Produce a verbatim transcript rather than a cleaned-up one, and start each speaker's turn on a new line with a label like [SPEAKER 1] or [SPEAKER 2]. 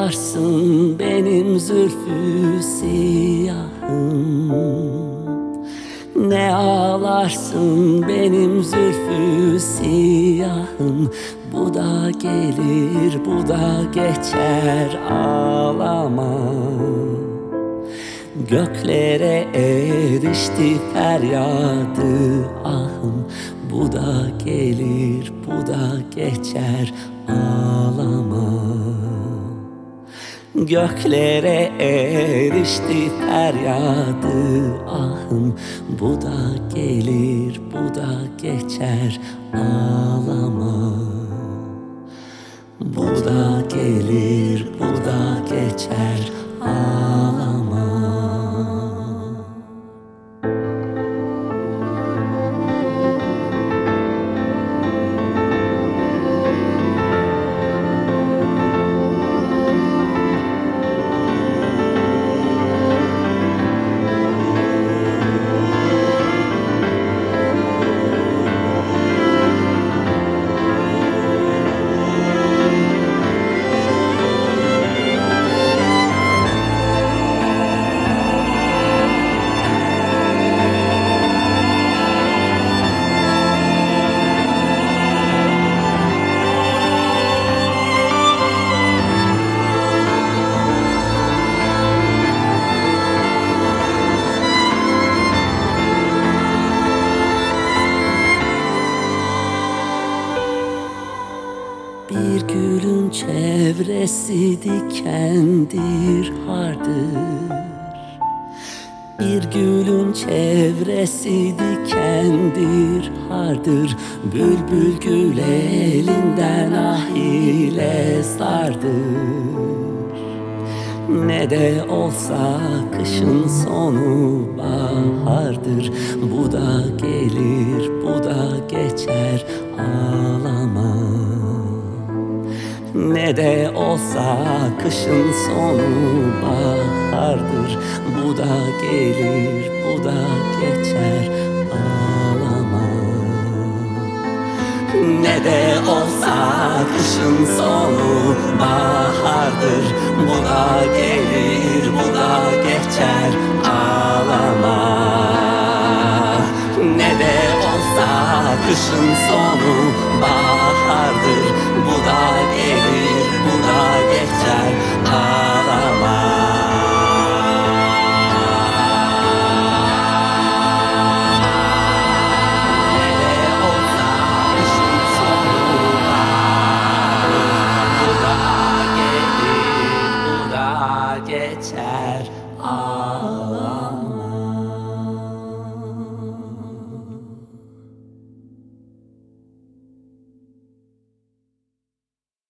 [SPEAKER 1] ağlarsın benim zülfü siyahım? Ne ağlarsın benim zülfü siyahım? Bu da gelir, bu da geçer, ağlama. Göklere erişti feryadı ahım. Bu da gelir, bu da geçer, ağlama. Göklere erişti feryadı ahım. Bu da gelir, bu da geçer, ağlama. Bu da gelir, bu da geçer, ağlama. Bir gülün çevresi dikendir, hardır. Bir gülün çevresi dikendir, hardır. Bülbül gül elinden ah ile sardır. Ne de olsa kışın sonu bahardır. Bu da gelir, bu da geçer, ağlama. Ne de olsa kışın sonu bahardır. Bu da gelir, bu da geçer, ağlama. Ne de olsa kışın sonu bahardır. Bu da gelir, bu da geçer, ağlama. Ne de olsa kışın sonu bahardır. Bu da gelir, bu da geçer, ağlama. Ne de olsa kışın sonu bahardır. Bu da gelir, bu da geçer, ağlama.